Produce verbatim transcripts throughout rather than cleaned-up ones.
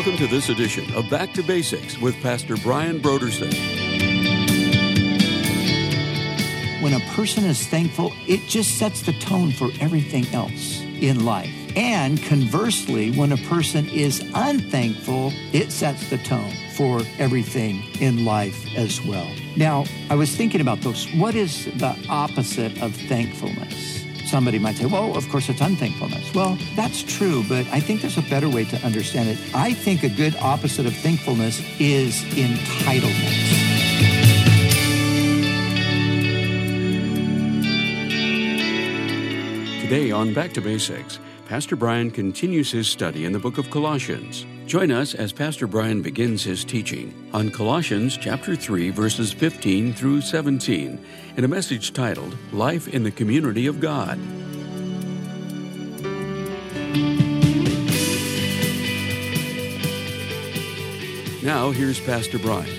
Welcome to this edition of Back to Basics with Pastor Brian Brodersen. When a person is thankful, it just sets the tone for everything else in life. And conversely, when a person is unthankful, it sets the tone for everything in life as well. Now, I was thinking about those. What is the opposite of thankfulness? Somebody might say, well, of course, it's unthankfulness. Well, that's true, but I think there's a better way to understand it. I think a good opposite of thankfulness is entitlement. Today on Back to Basics, Pastor Brian continues his study in the book of Colossians. Join us as Pastor Brian begins his teaching on Colossians chapter three, verses fifteen through seventeen, in a message titled, Life in the Community of God. Now, here's Pastor Brian.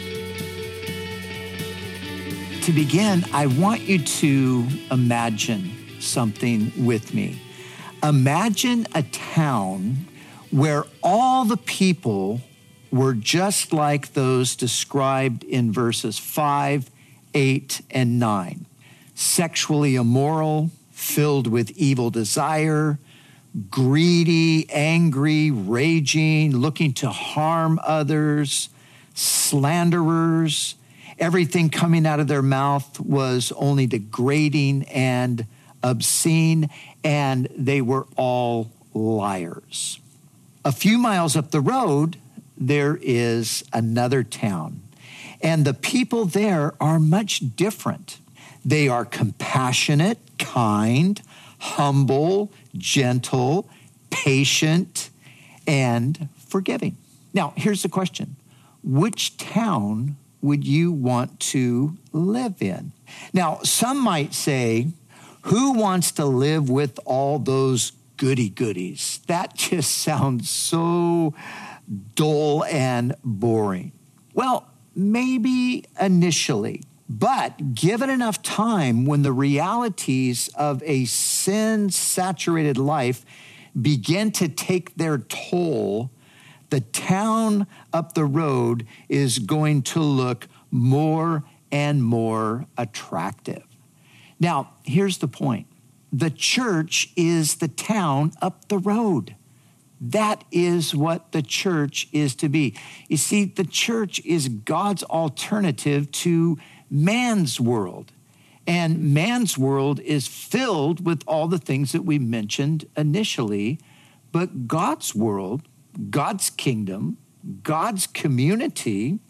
To begin, I want you to imagine something with me. Imagine a town where all the people were just like those described in verses five, eight, and nine. Sexually immoral, filled with evil desire, greedy, angry, raging, looking to harm others, slanderers. Everything coming out of their mouth was only degrading and obscene, and they were all liars. A few miles up the road, there is another town, and the people there are much different. They are compassionate, kind, humble, gentle, patient, and forgiving. Now, here's the question. Which town would you want to live in? Now, some might say, who wants to live with all those goody-goodies? That just sounds so dull and boring. Well, maybe initially, but given enough time when the realities of a sin-saturated life begin to take their toll, the town up the road is going to look more and more attractive. Now, here's the point. The church is the town up the road. That is what the church is to be. You see, the church is God's alternative to man's world. And man's world is filled with all the things that we mentioned initially. But God's world, God's kingdom, God's community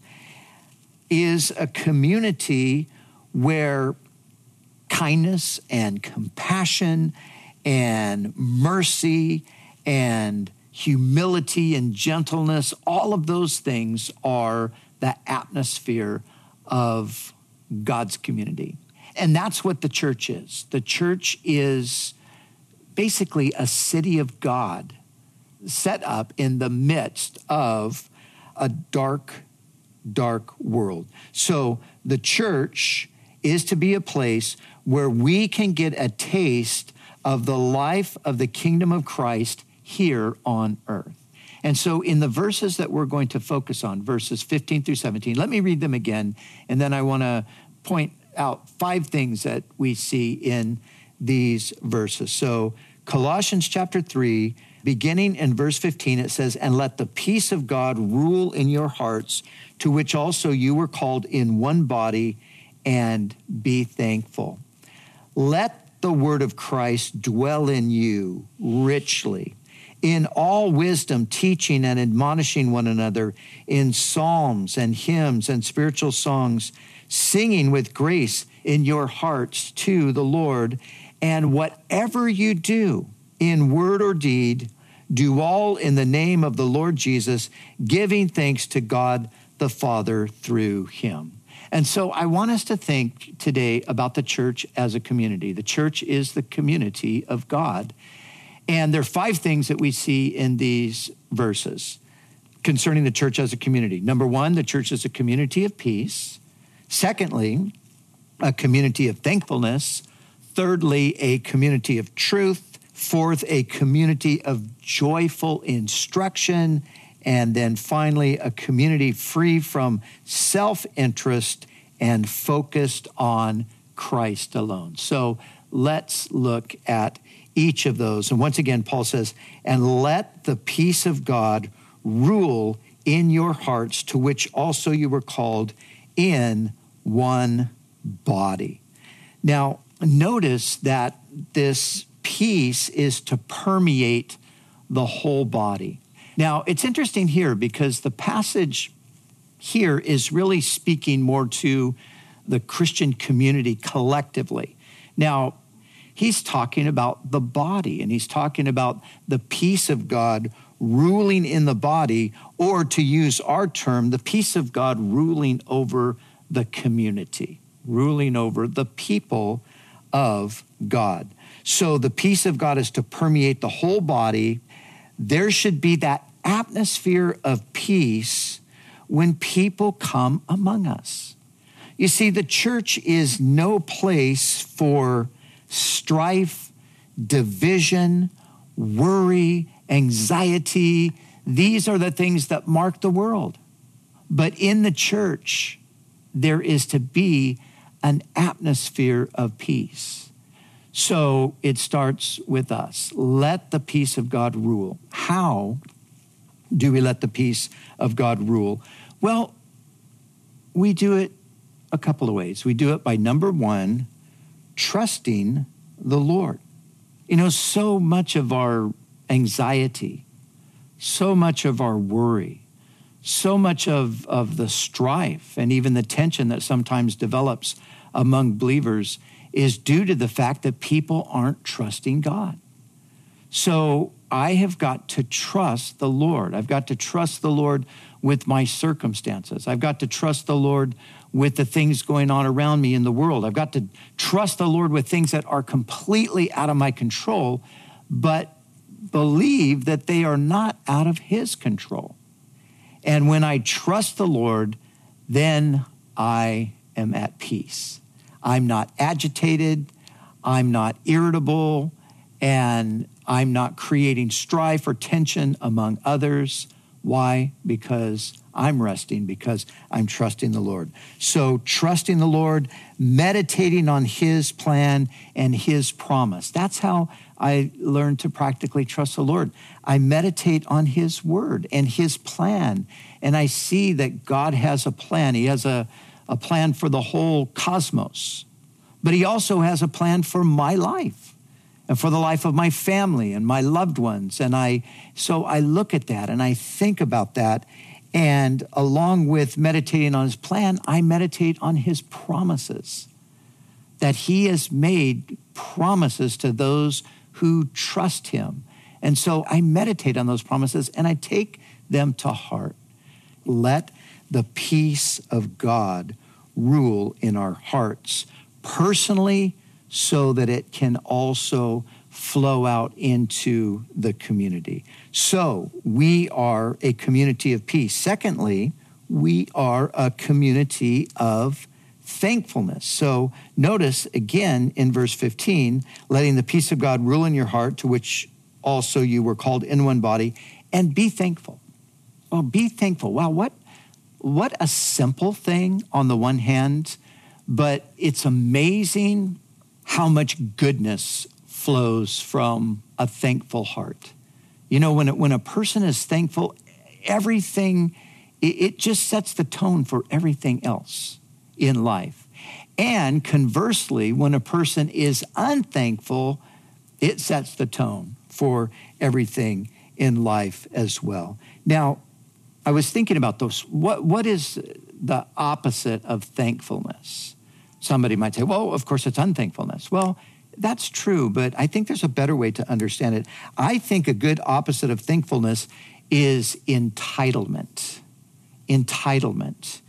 is a community where kindness and compassion and mercy and humility and gentleness, all of those things are the atmosphere of God's community. And that's what the church is. The church is basically a city of God set up in the midst of a dark, dark world. So the church is to be a place where we can get a taste of the life of the kingdom of Christ here on earth. And so in the verses that we're going to focus on, verses fifteen through seventeen, let me read them again, and then I want to point out five things that we see in these verses. So Colossians chapter three, beginning in verse fifteen, it says, "And let the peace of God rule in your hearts, to which also you were called in one body, and be thankful. Let the word of Christ dwell in you richly, in all wisdom, teaching and admonishing one another in psalms and hymns and spiritual songs, singing with grace in your hearts to the Lord. And whatever you do, in word or deed, do all in the name of the Lord Jesus, giving thanks to God the Father through him." And so I want us to think today about the church as a community. The church is the community of God. And there are five things that we see in these verses concerning the church as a community. Number one, the church is a community of peace. Secondly, a community of thankfulness. Thirdly, a community of truth. Fourth, a community of joyful instruction. And then finally, a community free from self-interest and focused on Christ alone. So let's look at each of those. And once again, Paul says, and let the peace of God rule in your hearts, to which also you were called in one body. Now, notice that this peace is to permeate the whole body. Now, it's interesting here because the passage here is really speaking more to the Christian community collectively. Now, he's talking about the body, and he's talking about the peace of God ruling in the body, or to use our term, the peace of God ruling over the community, ruling over the people of God. So the peace of God is to permeate the whole body. There should be that atmosphere of peace when people come among us. You see, the church is no place for strife, division, worry, anxiety. These are the things that mark the world. But in the church, there is to be an atmosphere of peace. So it starts with us. Let the peace of God rule. How do we let the peace of God rule? Well, we do it a couple of ways. We do it by, number one, trusting the Lord. You know, so much of our anxiety, so much of our worry, so much of, of the strife and even the tension that sometimes develops among believers is due to the fact that people aren't trusting God. So I have got to trust the Lord. I've got to trust the Lord with my circumstances. I've got to trust the Lord with the things going on around me in the world. I've got to trust the Lord with things that are completely out of my control, but believe that they are not out of his control. And when I trust the Lord, then I am at peace. I'm not agitated, I'm not irritable, and I'm not creating strife or tension among others. Why? Because I'm resting, because I'm trusting the Lord. So trusting the Lord, meditating on his plan and his promise. That's how I learned to practically trust the Lord. I meditate on his word and his plan, and I see that God has a plan. He has a, a plan for the whole cosmos, but he also has a plan for my life and for the life of my family and my loved ones. And I, so I look at that and I think about that. And along with meditating on his plan, I meditate on his promises, that he has made promises to those who trust him. And so I meditate on those promises and I take them to heart. Let the peace of God rule in our hearts personally, so that it can also flow out into the community. So we are a community of peace. Secondly, we are a community of thankfulness. So notice again in verse fifteen, letting the peace of God rule in your heart, to which also you were called in one body, and be thankful. Oh, be thankful. Wow, what, what a simple thing on the one hand, but it's amazing how much goodness flows from a thankful heart. You know, when it, when a person is thankful, everything, it, it just sets the tone for everything else in life. And conversely, when a person is unthankful, it sets the tone for everything in life as well. Now, I was thinking about those. What what is the opposite of thankfulness? Somebody might say, well, of course, it's unthankfulness. Well, that's true, but I think there's a better way to understand it. I think a good opposite of thankfulness is entitlement. Entitlement.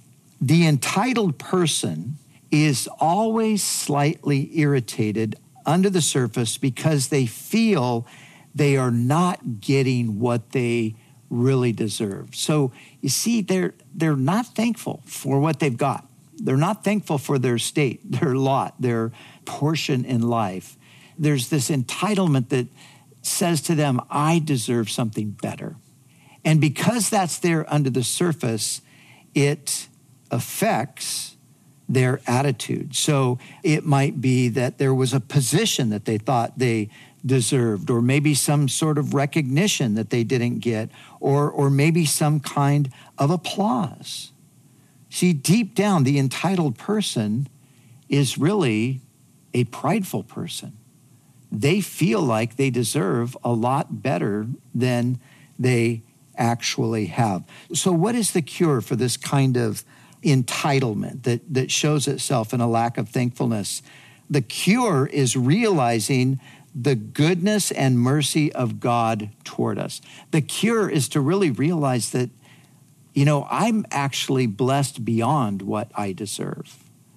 The entitled person is always slightly irritated under the surface because they feel they are not getting what they really deserve. So you see, they're they're not thankful for what they've got. They're not thankful for their state, their lot, their portion in life. There's this entitlement that says to them, I deserve something better. And because that's there under the surface, it affects their attitude. So it might be that there was a position that they thought they deserved, or maybe some sort of recognition that they didn't get, or, or maybe some kind of applause. See, deep down, the entitled person is really a prideful person. They feel like they deserve a lot better than they actually have. So what is the cure for this kind of entitlement that, that shows itself in a lack of thankfulness? The cure is realizing the goodness and mercy of God toward us. The cure is to really realize that, you know, I'm actually blessed beyond what I deserve.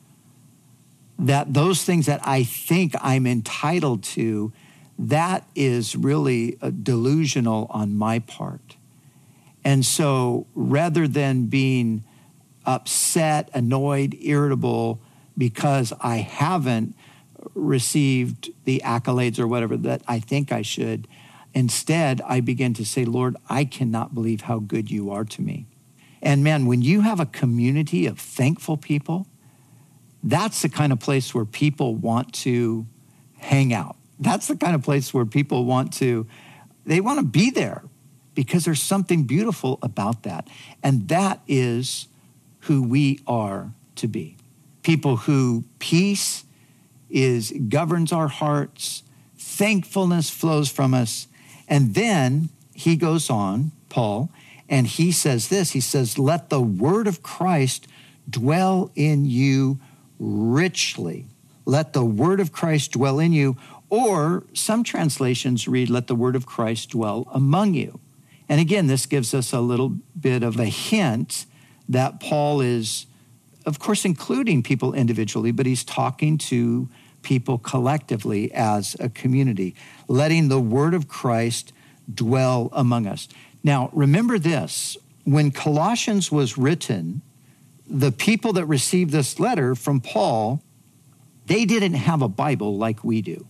That those things that I think I'm entitled to, that is really delusional on my part. And so rather than being upset, annoyed, irritable because I haven't received the accolades or whatever that I think I should, instead I begin to say, Lord, I cannot believe how good you are to me. And man, when you have a community of thankful people, that's the kind of place where people want to hang out. That's the kind of place where people want to, they want to be there because there's something beautiful about that. And that is who we are to be. People who peace is governs our hearts, thankfulness flows from us. And then he goes on, Paul, and he says this, he says, let the word of Christ dwell in you richly. Let the word of Christ dwell in you, or some translations read, let the word of Christ dwell among you. And again, this gives us a little bit of a hint that Paul is, of course, including people individually, but he's talking to people collectively as a community, letting the word of Christ dwell among us. Now, remember this, when Colossians was written, the people that received this letter from Paul, they didn't have a Bible like we do.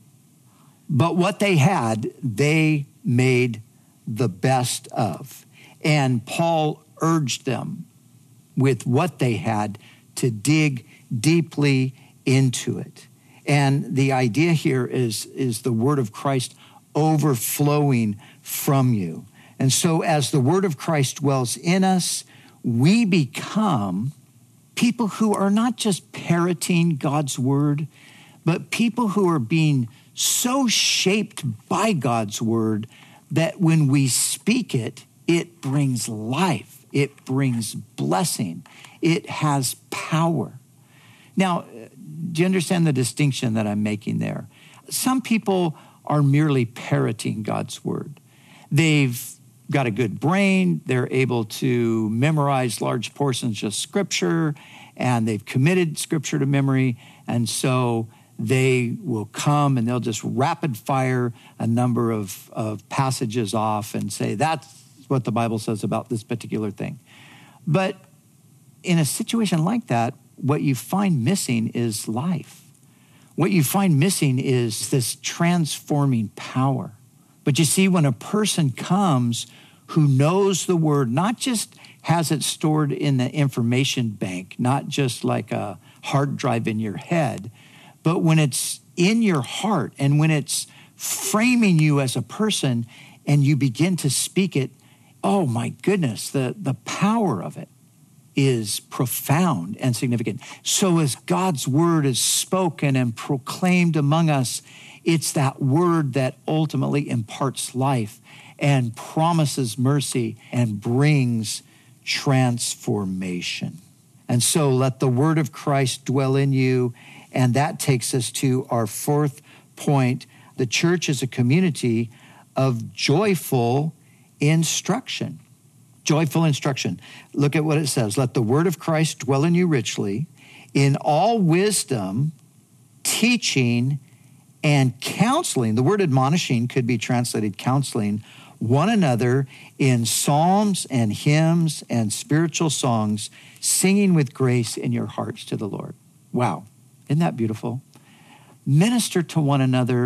But what they had, they made the best of. And Paul urged them with what they had to dig deeply into it. And the idea here is, is the word of Christ overflowing from you. And so as the word of Christ dwells in us, we become people who are not just parroting God's word, but people who are being so shaped by God's word that when we speak it, it brings life, it brings blessing, it has power. Now, do you understand the distinction that I'm making there? Some people are merely parroting God's word. They've got a good brain, they're able to memorize large portions of scripture, and they've committed scripture to memory, and so they will come and they'll just rapid fire a number of, of passages off and say, that's what the Bible says about this particular thing. But in a situation like that, what you find missing is life. What you find missing is this transforming power. But you see, when a person comes who knows the word, not just has it stored in the information bank, not just like a hard drive in your head, but when it's in your heart and when it's framing you as a person and you begin to speak it, oh my goodness, the, the power of it is profound and significant. So as God's word is spoken and proclaimed among us, it's that word that ultimately imparts life and promises mercy and brings transformation. And so let the word of Christ dwell in you. And that takes us to our fourth point. The church is a community of joyful instruction. Joyful instruction. Look at what it says. Let the word of Christ dwell in you richly, in all wisdom, teaching and counseling. The word admonishing could be translated counseling one another in psalms and hymns and spiritual songs, singing with grace in your hearts to the Lord. Wow. Isn't that beautiful? Minister to one another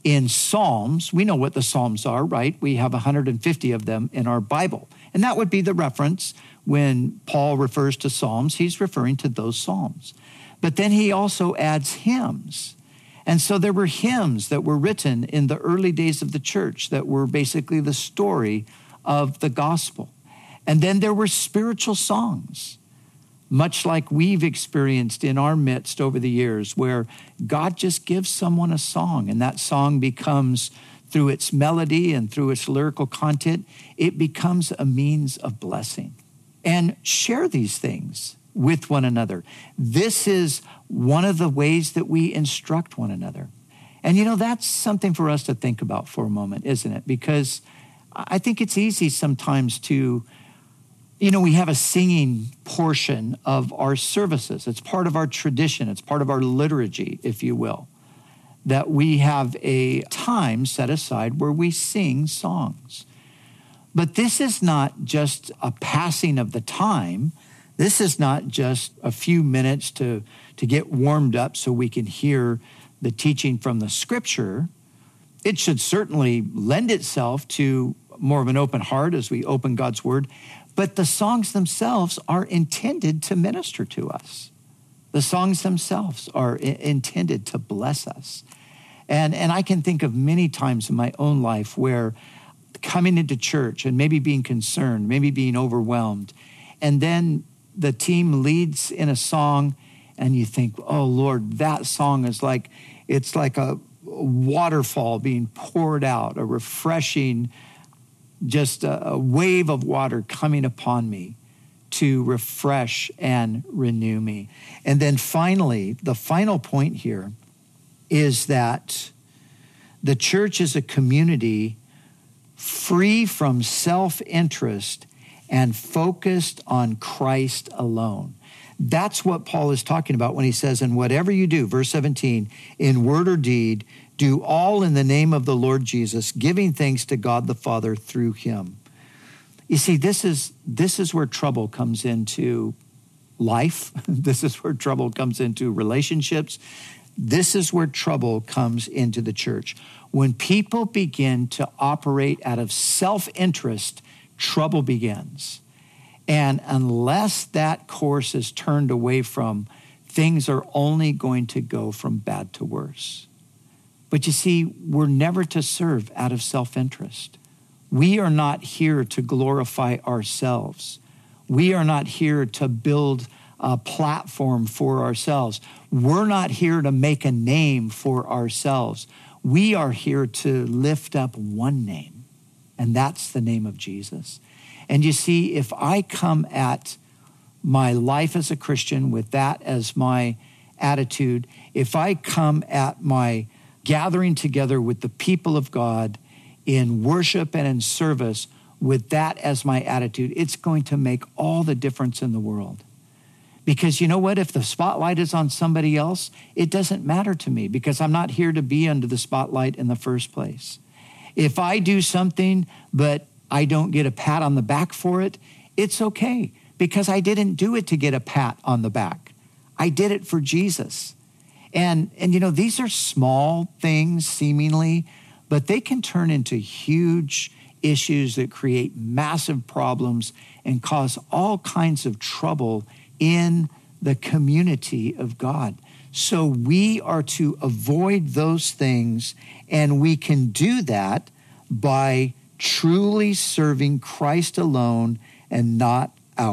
in Psalms, we know what the Psalms are, right? We have one hundred fifty of them in our Bible. And that would be the reference when Paul refers to Psalms, he's referring to those Psalms. But then he also adds hymns. And so there were hymns that were written in the early days of the church that were basically the story of the gospel. And then there were spiritual songs, much like we've experienced in our midst over the years, where God just gives someone a song, and that song becomes, through its melody and through its lyrical content, it becomes a means of blessing. And share these things with one another. This is one of the ways that we instruct one another. And you know, that's something for us to think about for a moment, isn't it? Because I think it's easy sometimes to, you know, we have a singing portion of our services. It's part of our tradition. It's part of our liturgy, if you will, that we have a time set aside where we sing songs. But this is not just a passing of the time. This is not just a few minutes to, to get warmed up so we can hear the teaching from the scripture. It should certainly lend itself to more of an open heart as we open God's word. But the songs themselves are intended to minister to us. The songs themselves are I- intended to bless us. And, and I can think of many times in my own life where coming into church and maybe being concerned, maybe being overwhelmed, and then the team leads in a song and you think, oh Lord, that song is like, it's like a waterfall being poured out, a refreshing, just a, a wave of water coming upon me to refresh and renew me. And then finally, the final point here is that the church is a community free from self-interest and focused on Christ alone. That's what Paul is talking about when he says, and whatever you do, verse seventeen, in word or deed, do all in the name of the Lord Jesus, giving thanks to God the Father through him. You see, this is, this is where trouble comes into life. This is where trouble comes into relationships. This is where trouble comes into the church. When people begin to operate out of self-interest, trouble begins. And unless that course is turned away from, things are only going to go from bad to worse. But you see, we're never to serve out of self-interest. We are not here to glorify ourselves. We are not here to build a platform for ourselves. We're not here to make a name for ourselves. We are here to lift up one name, and that's the name of Jesus. And you see, if I come at my life as a Christian with that as my attitude, if I come at my gathering together with the people of God in worship and in service with that as my attitude, it's going to make all the difference in the world. Because you know what? If the spotlight is on somebody else, it doesn't matter to me because I'm not here to be under the spotlight in the first place. If I do something, but I don't get a pat on the back for it, it's okay because I didn't do it to get a pat on the back. I did it for Jesus. And, and you know, these are small things seemingly, but they can turn into huge issues that create massive problems and cause all kinds of trouble in the community of God. So we are to avoid those things, and we can do that by truly serving Christ alone and not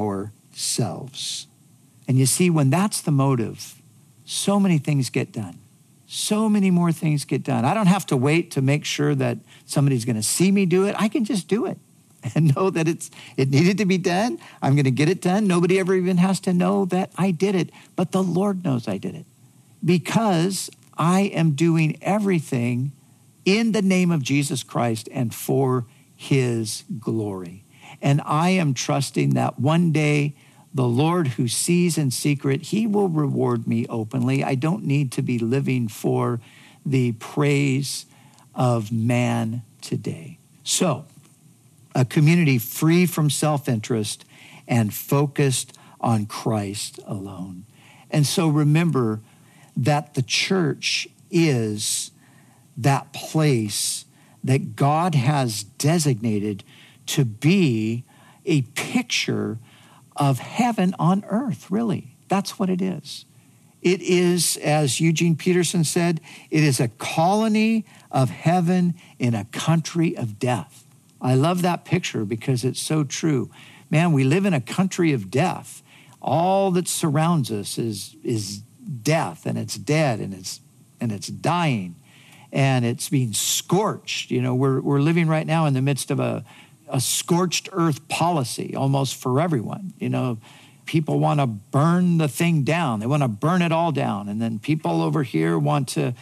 ourselves. And you see, when that's the motive, so many things get done. So many more things get done. I don't have to wait to make sure that somebody's going to see me do it. I can just do it and know that it's it needed to be done. I'm going to get it done. Nobody ever even has to know that I did it, but the Lord knows I did it because I am doing everything in the name of Jesus Christ and for his glory. And I am trusting that one day the Lord who sees in secret, he will reward me openly. I don't need to be living for the praise of man today. So, a community free from self-interest and focused on Christ alone. And so remember that the church is that place that God has designated to be a picture of heaven on earth, really. That's what it is. It is, as Eugene Peterson said, it is a colony of heaven in a country of death. I love that picture because it's so true. Man, we live in a country of death. All that surrounds us is, is death, and it's dead, and it's and it's dying, and it's being scorched. You know, we're we're living right now in the midst of a, a scorched earth policy almost for everyone. You know, people want to burn the thing down. They want to burn it all down. And then people over here want to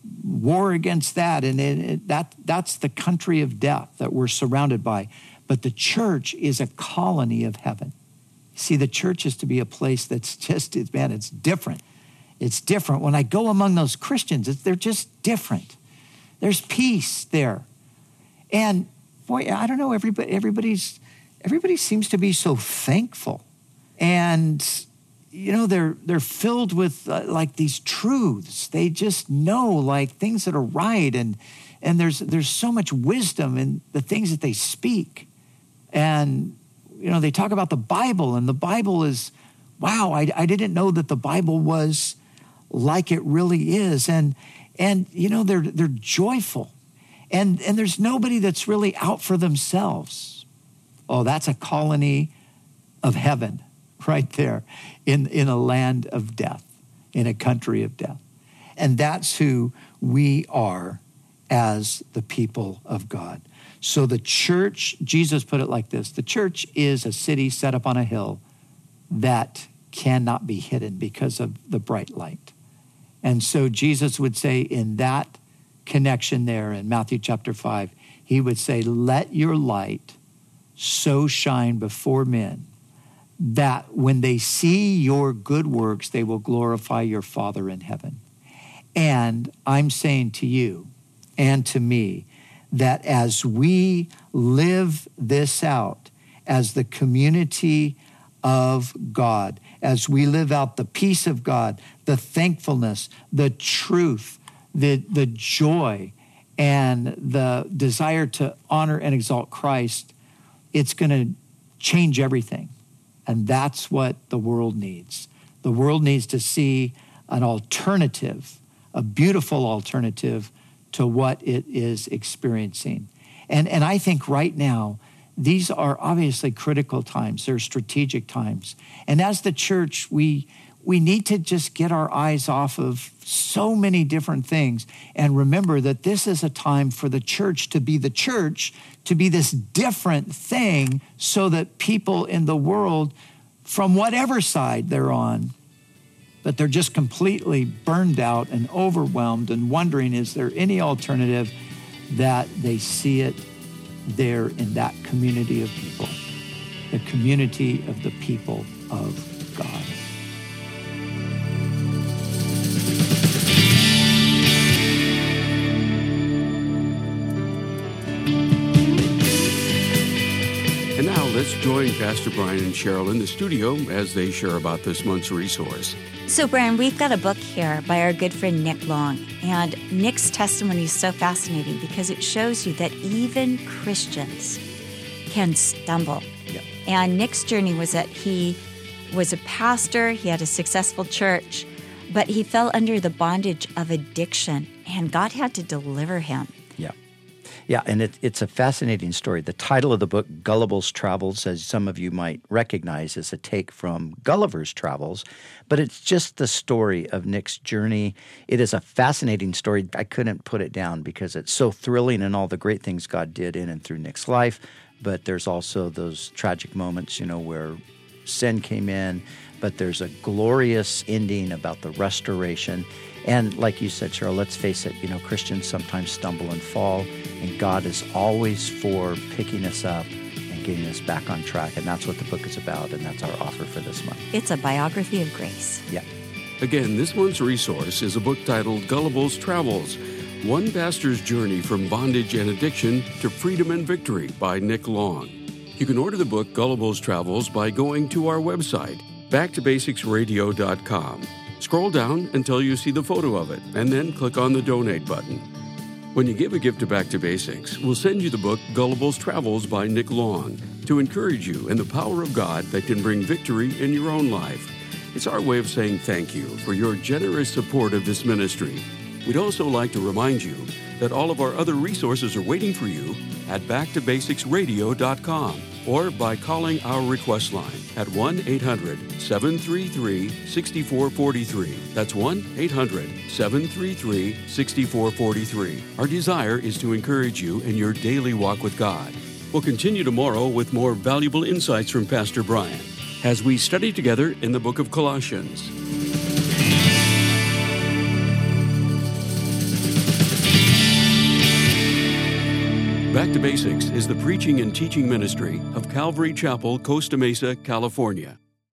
war against that. And it, it, that that's the country of death that we're surrounded by. But the church is a colony of heaven. See, the church is to be a place that's just, man, it's different. It's different. When I go among those Christians, it's, they're just different. There's peace there. And boy, I don't know, everybody, everybody's, everybody seems to be so thankful. And, you know, they're they're filled with uh, like these truths. They just know like things that are right. And and there's there's so much wisdom in the things that they speak. And, you know, they talk about the Bible, and the Bible is, wow, I, I didn't know that the Bible was like it really is. And, and you know, they're they're joyful. And, and there's nobody that's really out for themselves. Oh, that's a colony of heaven right there in, in a land of death, in a country of death. And that's who we are as the people of God. So the church, Jesus put it like this, the church is a city set up on a hill that cannot be hidden because of the bright light. And so Jesus would say in that connection there in Matthew chapter five, he would say, let your light so shine before men that when they see your good works, they will glorify your Father in heaven. And I'm saying to you and to me that as we live this out as the community of God, as we live out the peace of God, the thankfulness, the truth, the, the joy, and the desire to honor and exalt Christ, it's going to change everything. And that's what the world needs. The world needs to see an alternative, a beautiful alternative to what it is experiencing. And, and I think right now, these are obviously critical times. They're strategic times. And as the church, we we need to just get our eyes off of so many different things and remember that this is a time for the church to be the church, to be this different thing so that people in the world, from whatever side they're on, that they're just completely burned out and overwhelmed and wondering, is there any alternative, that they see it there in that community of people, the community of the people of God. And now let's join Pastor Brian and Cheryl in the studio as they share about this month's resource. So, Brian, we've got a book here by our good friend Nick Long. And Nick's testimony is so fascinating because it shows you that even Christians can stumble. Yeah. And Nick's journey was that he was a pastor, he had a successful church, but he fell under the bondage of addiction, and God had to deliver him. Yeah. Yeah, and it, it's a fascinating story. The title of the book, Gullible's Travels, as some of you might recognize, is a take from Gulliver's Travels, but it's just the story of Nick's journey. It is a fascinating story. I couldn't put it down because it's so thrilling and all the great things God did in and through Nick's life, but there's also those tragic moments, you know, where sin came in, but there's a glorious ending about the restoration. And like you said, Cheryl, let's face it, you know, Christians sometimes stumble and fall, and God is always for picking us up and getting us back on track. And that's what the book is about, and that's our offer for this month. It's a biography of grace. Yeah. Again, this month's resource is a book titled Gullible's Travels, One Pastor's Journey from Bondage and Addiction to Freedom and Victory by Nick Long. You can order the book Gullible's Travels by going to our website, back to basics radio dot com. Scroll down until you see the photo of it, and then click on the donate button. When you give a gift to Back to Basics, we'll send you the book Gullibles Travels by Nick Long to encourage you in the power of God that can bring victory in your own life. It's our way of saying thank you for your generous support of this ministry. We'd also like to remind you that all of our other resources are waiting for you at back to basics radio dot com or by calling our request line at one eight hundred, seven three three, six four four three. That's one eight hundred, seven three three, six four four three. Our desire is to encourage you in your daily walk with God. We'll continue tomorrow with more valuable insights from Pastor Brian as we study together in the book of Colossians. Back to Basics is the preaching and teaching ministry of Calvary Chapel, Costa Mesa, California.